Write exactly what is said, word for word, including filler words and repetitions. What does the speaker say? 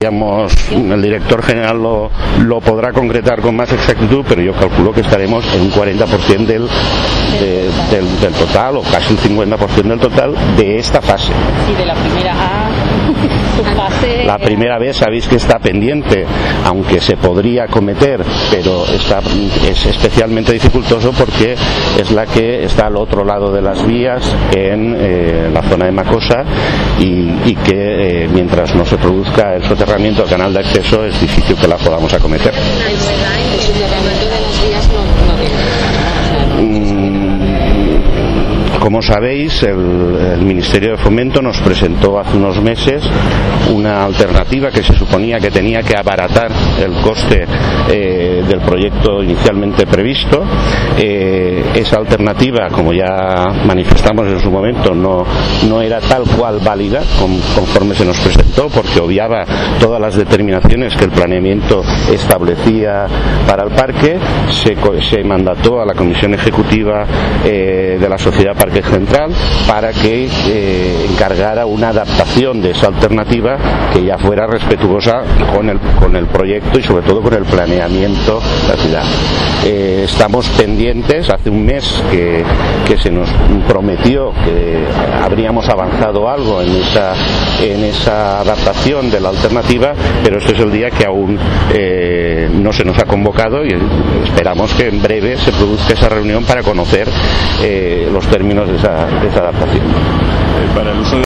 El director general lo, lo podrá concretar con más exactitud, pero yo calculo que estaremos en un cuarenta por ciento del, de, del, del total, o casi un cincuenta por ciento del total de esta fase. Sí, de la primera A. Fase... La primera vez sabéis que está pendiente, aunque se podría acometer, pero está, es especialmente dificultoso porque es la que está al otro lado de las vías, en eh, la zona de Macosa, y, y que eh, mientras no se produzca el soterramiento del canal de acceso es difícil que la podamos acometer. El soterramiento de las vías no, no tiene. Como sabéis, el, el Ministerio de Fomento nos presentó hace unos meses una alternativa que se suponía que tenía que abaratar el coste eh, del proyecto inicialmente previsto. Eh, esa alternativa, como ya manifestamos en su momento, no, no era tal cual válida con, conforme se nos presentó, porque obviaba todas las determinaciones que el planeamiento establecía para el parque. Se, se mandató a la Comisión Ejecutiva eh, de la Sociedad Parque Central para que eh, encargara una adaptación de esa alternativa que ya fuera respetuosa con el, con el proyecto y sobre todo con el planeamiento de la ciudad. Eh, estamos pendientes, hace un mes que, que se nos prometió que habríamos avanzado algo en esa, en esa adaptación de la alternativa, pero este es el día que aún eh, no se nos ha convocado y esperamos que en breve se produzca esa reunión para conocer eh, los términos de esa, de esa adaptación. Para el uso